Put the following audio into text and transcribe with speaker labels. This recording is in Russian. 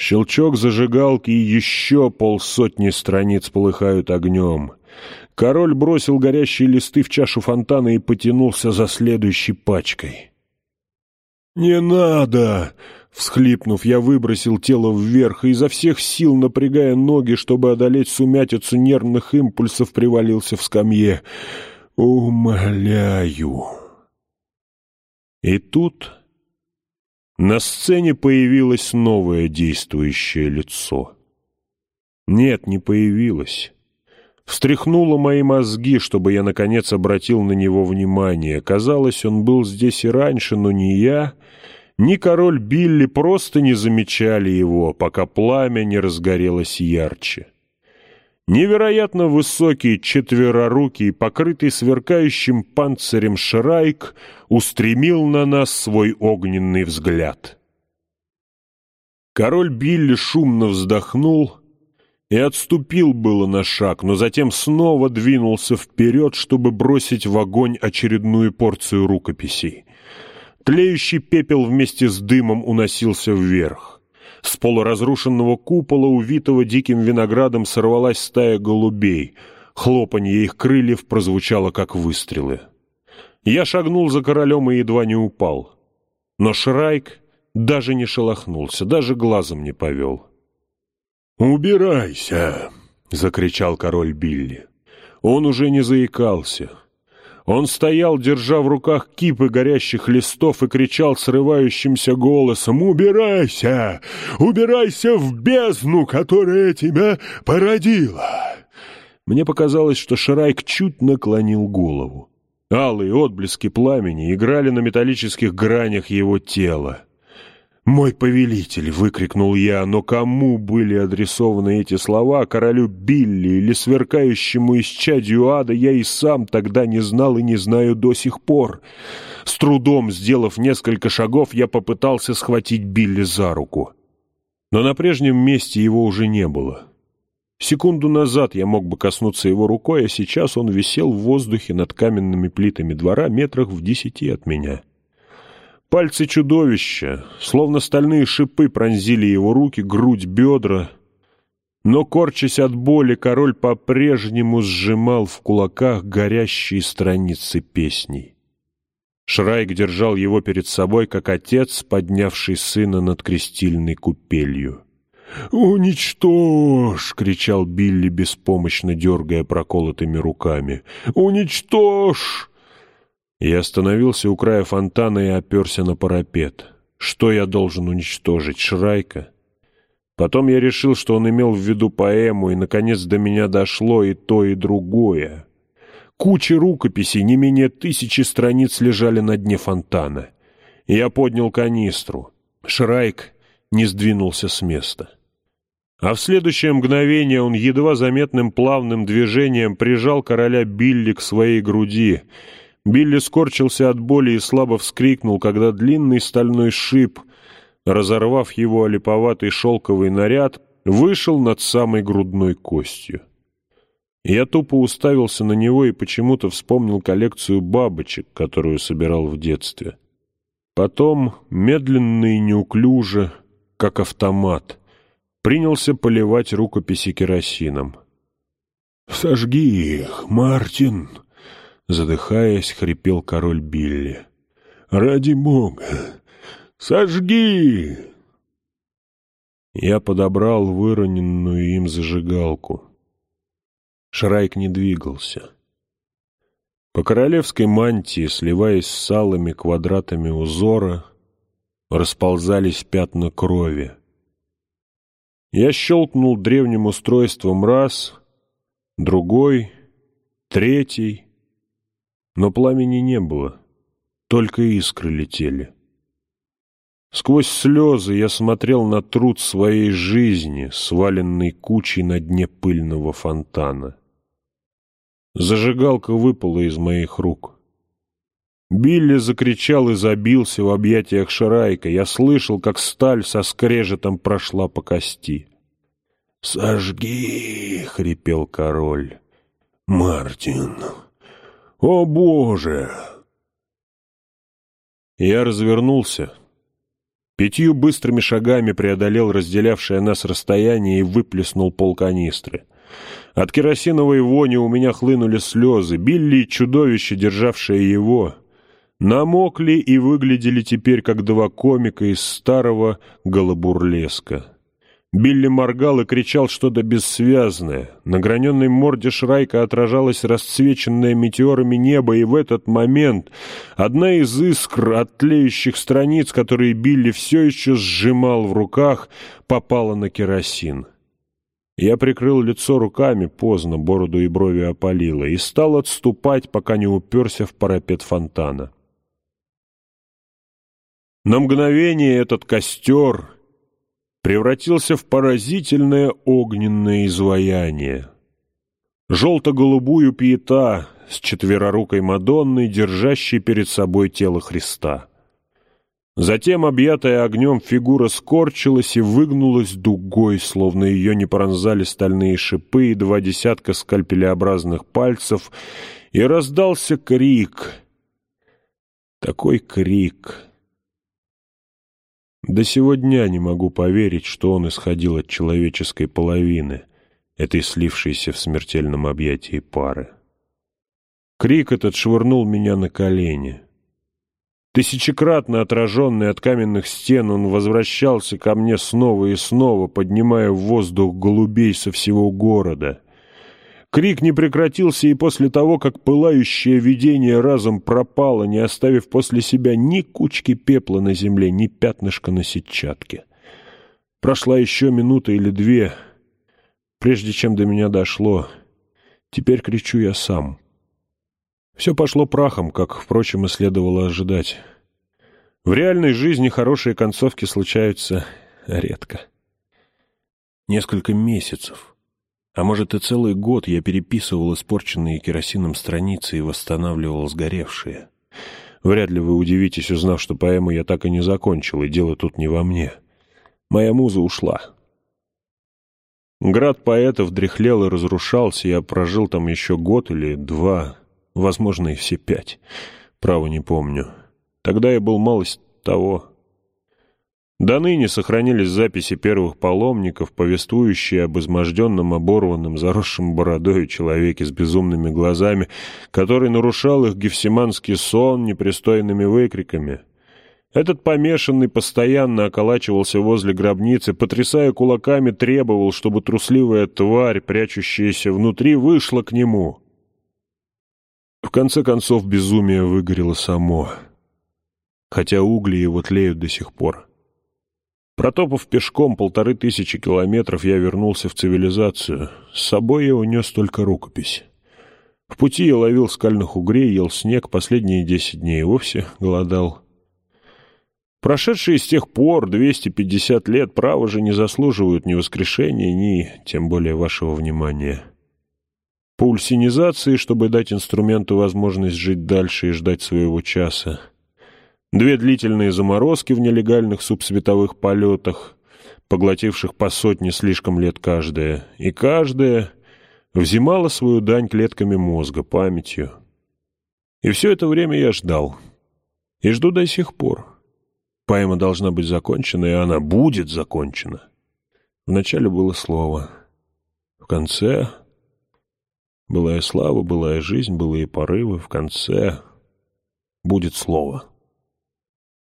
Speaker 1: Щелчок зажигалки, и еще полсотни страниц полыхают огнем. Король бросил горящие листы в чашу фонтана и потянулся за следующей пачкой. «Не надо!» Всхлипнув, я выбросил тело вверх и изо всех сил, напрягая ноги, чтобы одолеть сумятицу нервных импульсов, привалился в скамье. «Умоляю!» И тут на сцене появилось новое действующее лицо. Нет, не появилось. Встряхнуло мои мозги, чтобы я, наконец, обратил на него внимание. Казалось, он был здесь и раньше, но ни я, ни король Билли просто не замечали его, пока пламя не разгорелось ярче. Невероятно высокий, четверорукий, покрытый сверкающим панцирем Шрайк устремил на нас свой огненный взгляд. Король Билли шумно вздохнул и отступил было на шаг, но затем снова двинулся вперед, чтобы бросить в огонь очередную порцию рукописей. Тлеющий пепел вместе с дымом уносился вверх. С полуразрушенного купола, увитого диким виноградом, сорвалась стая голубей. Хлопанье их крыльев прозвучало, как выстрелы. Я шагнул за королем и едва не упал. Но Шрайк даже не шелохнулся, даже глазом не повел. «Убирайся!» — закричал король Билли. Он уже не заикался. Он стоял, держа в руках кипы горящих листов, и кричал срывающимся голосом: «Убирайся! Убирайся в бездну, которая тебя породила!» Мне показалось, что Шрайк чуть наклонил голову. Алые отблески пламени играли на металлических гранях его тела. «Мой повелитель!» — выкрикнул я, но кому были адресованы эти слова, королю Билли или сверкающему исчадию ада, я и сам тогда не знал и не знаю до сих пор. С трудом сделав несколько шагов, я попытался схватить Билли за руку. Но на прежнем месте его уже не было. Секунду назад я мог бы коснуться его рукой, а сейчас он висел в воздухе над каменными плитами двора метрах в 10 от меня. Пальцы чудовища, словно стальные шипы, пронзили его руки, грудь, бедра. Но, корчась от боли, король по-прежнему сжимал в кулаках горящие страницы песней. Шрайк держал его перед собой, как отец, поднявший сына над крестильной купелью. «Уничтожь!» — кричал Билли, беспомощно дергая проколотыми руками. «Уничтожь!» Я остановился у края фонтана и оперся на парапет. Что я должен уничтожить? Шрайка? Потом я решил, что он имел в виду поэму, и, наконец, до меня дошло и то, и другое. Кучи рукописей, не менее 1000 страниц, лежали на дне фонтана. Я поднял канистру. Шрайк не сдвинулся с места. А в следующее мгновение он едва заметным плавным движением прижал короля Билли к своей груди. Билли скорчился от боли и слабо вскрикнул, когда длинный стальной шип, разорвав его олиповатый шелковый наряд, вышел над самой грудной костью. Я тупо уставился на него и почему-то вспомнил коллекцию бабочек, которую собирал в детстве. Потом, медленно и неуклюже, как автомат, принялся поливать рукописи керосином. «Сожги их, Мартин!» Задыхаясь, хрипел король Билли. «Ради бога! Сожги!» Я подобрал выроненную им зажигалку. Шрайк не двигался. По королевской мантии, сливаясь с алыми квадратами узора, расползались пятна крови. Я щелкнул древним устройством раз, другой, третий, но пламени не было, только искры летели. Сквозь слезы я смотрел на труд своей жизни, сваленный кучей на дне пыльного фонтана. Зажигалка выпала из моих рук. Билли закричал и забился в объятиях Шрайка. Я слышал, как сталь со скрежетом прошла по кости. «Сожги!» — хрипел король. «Мартин! О, Боже!» Я развернулся, 5 быстрыми шагами преодолел разделявшее нас расстояние и выплеснул полканистры. От керосиновой вони у меня хлынули слезы. Билли и чудовище, державшее его, намокли и выглядели теперь как 2 комика из старого голобурлеска. Билли моргал и кричал что-то бессвязное. На граненой морде Шрайка отражалось расцвеченное метеорами небо, и в этот момент одна из искр от тлеющих страниц, которые Билли все еще сжимал в руках, попала на керосин. Я прикрыл лицо руками, поздно, бороду и брови опалило, и стал отступать, пока не уперся в парапет фонтана. На мгновение этот костер превратился в поразительное огненное изваяние. Желто-голубую пиета с четверорукой Мадонной, держащей перед собой тело Христа. Затем, объятая огнем, фигура скорчилась и выгнулась дугой, словно ее не пронзали стальные шипы и 2 десятка скальпелеобразных пальцев, и раздался крик. Такой крик. До сего дня не могу поверить, что он исходил от человеческой половины, этой слившейся в смертельном объятии пары. Крик этот швырнул меня на колени. Тысячекратно отраженный от каменных стен, он возвращался ко мне снова и снова, поднимая в воздух голубей со всего города. Крик не прекратился и после того, как пылающее видение разом пропало, не оставив после себя ни кучки пепла на земле, ни пятнышка на сетчатке. Прошла еще минута или 2, прежде чем до меня дошло. Теперь кричу я сам. Все пошло прахом, как, впрочем, и следовало ожидать. В реальной жизни хорошие концовки случаются редко. Несколько месяцев, а может и целый год я переписывал испорченные керосином страницы и восстанавливал сгоревшие. Вряд ли вы удивитесь, узнав, что поэму я так и не закончил, и дело тут не во мне. Моя муза ушла. Град поэтов дряхлел и разрушался, я прожил там еще год или 2, возможно, и все 5. Право не помню. Тогда я был малость того. До ныне сохранились записи первых паломников, повествующие об изможденном, оборванном, заросшем бородою человеке с безумными глазами, который нарушал их гефсиманский сон непристойными выкриками. Этот помешанный постоянно околачивался возле гробницы, потрясая кулаками, требовал, чтобы трусливая тварь, прячущаяся внутри, вышла к нему. В конце концов, безумие выгорело само, хотя угли его тлеют до сих пор. Протопав пешком 1500 километров, я вернулся в цивилизацию. С собой я унес только рукопись. В пути я ловил скальных угрей, ел снег, последние 10 дней и вовсе голодал. Прошедшие с тех пор 250 лет, право же, не заслуживают ни воскрешения, ни, тем более, вашего внимания. По ульсинизации, чтобы дать инструменту возможность жить дальше и ждать своего часа. 2 длительные заморозки в нелегальных субсветовых полетах, поглотивших по 100 слишком лет каждая, и каждая взимала свою дань клетками мозга, памятью. И все это время я ждал. И жду до сих пор. Поэма должна быть закончена, и она будет закончена. Вначале было слово. В конце былая слава, былая жизнь, былые порывы. В конце будет слово.